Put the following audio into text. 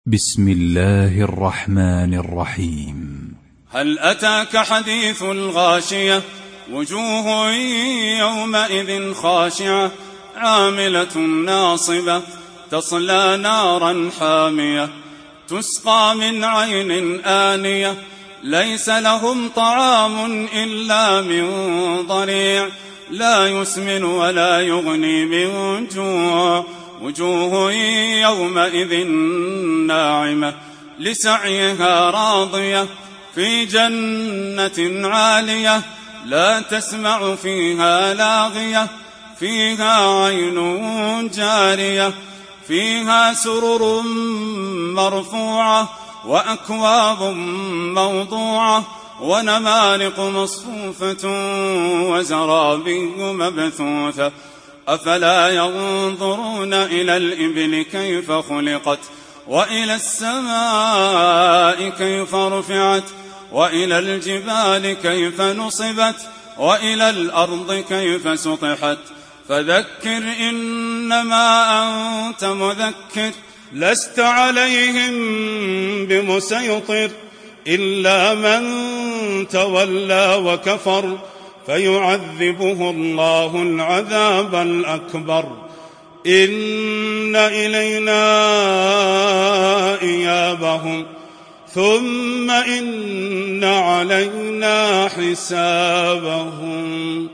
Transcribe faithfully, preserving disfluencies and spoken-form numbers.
بسم الله الرحمن الرحيم. هل أتاك حديث الغاشية؟ وجوه يومئذ خاشعة عاملة ناصبة تصلى نارا حامية تسقى من عين آنية ليس لهم طعام إلا من ضريع لا يسمن ولا يغني من جوع وجوه يومئذ ناعمة لسعيها راضية في جنة عالية لا تسمع فيها لاغية فيها عين جارية فيها سرر مرفوعة وأكواب موضوعة ونمارق مصفوفة وزرابي مبثوثة أفلا ينظرون إلى الإبل كيف خلقت وإلى السماء كيف رفعت وإلى الجبال كيف نصبت وإلى الأرض كيف سطحت فذكر إنما أنت مذكر لست عليهم بمسيطر إلا من تولى وكفر فيعذبه الله العذاب الأكبر إن إلينا إيابهم ثم إن علينا حسابهم.